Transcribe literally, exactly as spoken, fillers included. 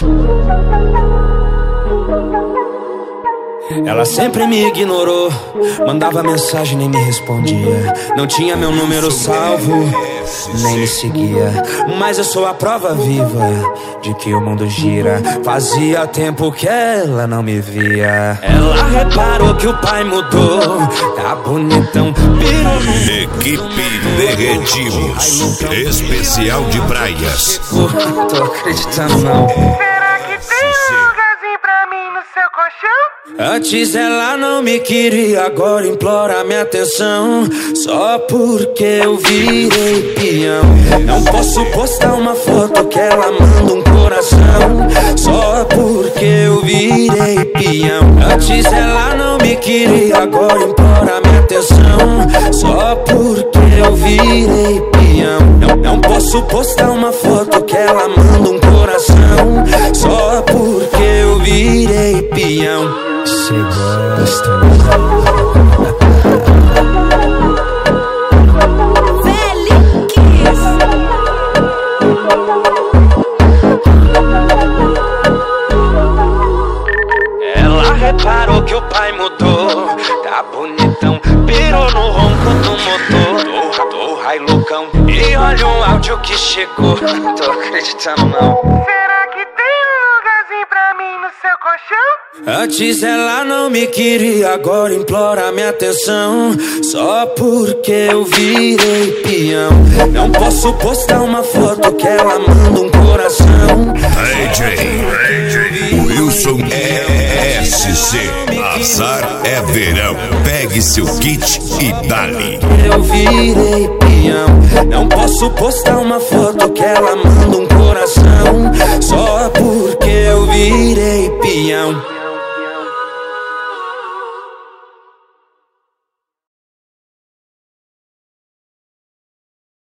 Ela sempre me ignorou, mandava mensagem, nem me respondia. Não tinha meu número salvo, nem me seguia. Mas eu sou a prova viva de que o mundo gira. Fazia tempo que ela não me via. Ela reparou que o pai mudou, tá bonitão, pirou no... Equipe Derretimos, especial de praias. Tô acreditando não. Será que tem um lugarzinho pra mim no seu colchão? Antes ela não me queria, agora implora minha atenção. Só porque eu virei peão. Não posso postar uma foto que ela manda um coração. Só porque eu virei peão. Antes ela não me queria, agora implora minha atenção. Só porque eu virei peão. Não, não posso postar uma foto que ela manda um coração. Só porque eu virei peão. Cê gosta, Feliz. Ela reparou que o pai mudou, tá bonitão, pirou no ronco do motor do, do Hilux. E olha o áudio que chegou, tô acreditando não. Será que tem um lugarzinho pra mim no seu colchão? Antes ela não me queria, agora implora minha atenção. Só porque eu virei peão. Não posso postar uma foto que ela manda um coração. A J, Wilson S C, azar é verão. Pegue seu kit e dali. Eu virei peão. Não posso postar uma foto que ela manda um coração. Só porque eu virei peão.